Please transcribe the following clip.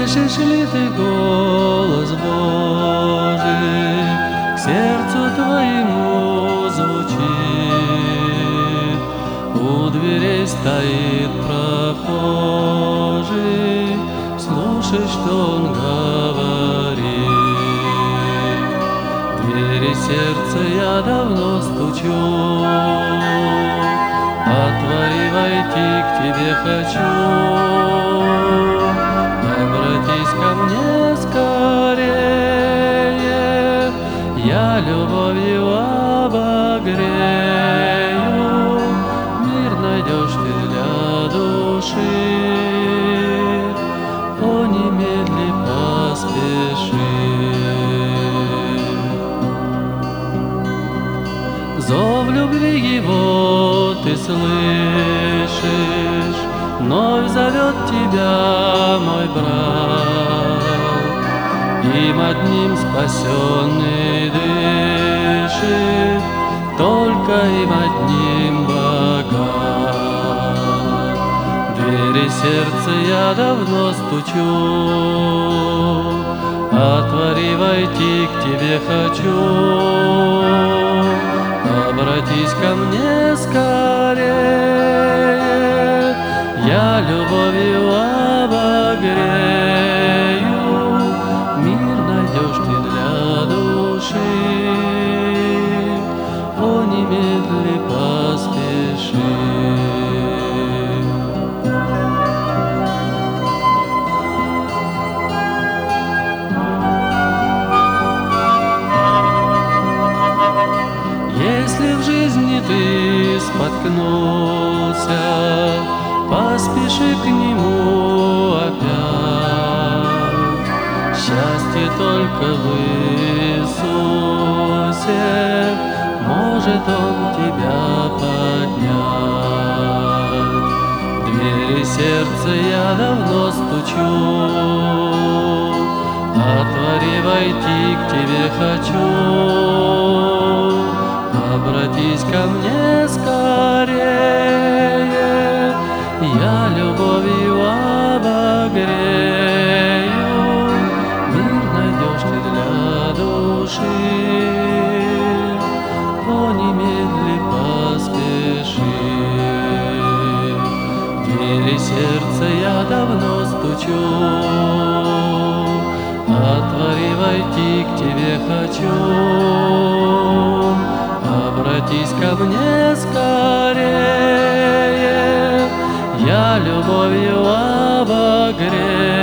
Слышишь ли ты голос Божий, к сердцу твоему звучит? У дверей стоит прохожий, слушай, что он говорит. В двери сердца я давно стучу, отвори, войти к тебе хочу. Обратись ко мне скорее, я любовью обогрею. Мир найдешь ты для души, о, немедли поспеши. Зов любви его ты слышишь, вновь зовет тебя мой брат, им одним спасенный дышит, только им одним богат. В двери сердца я давно стучу, отвори, войти к тебе хочу. Обратись ко мне скорее, я любовью обогрею. Мир найдешь ты для души, о, немедли поспеши. Если в жизни ты споткнулся, поспеши к нему опять. Счастье только в Иисусе, может он тебя поднять. В двери сердца я давно стучу, отвори, войти к тебе хочу. Обратись ко мне скорее, я любовью обогрею. Мир найдешь ты для души, о, немедли поспеши. В двери сердца я давно стучу, отвори, войти к тебе хочу. Обратись ко мне скорее, я любовью обогрею.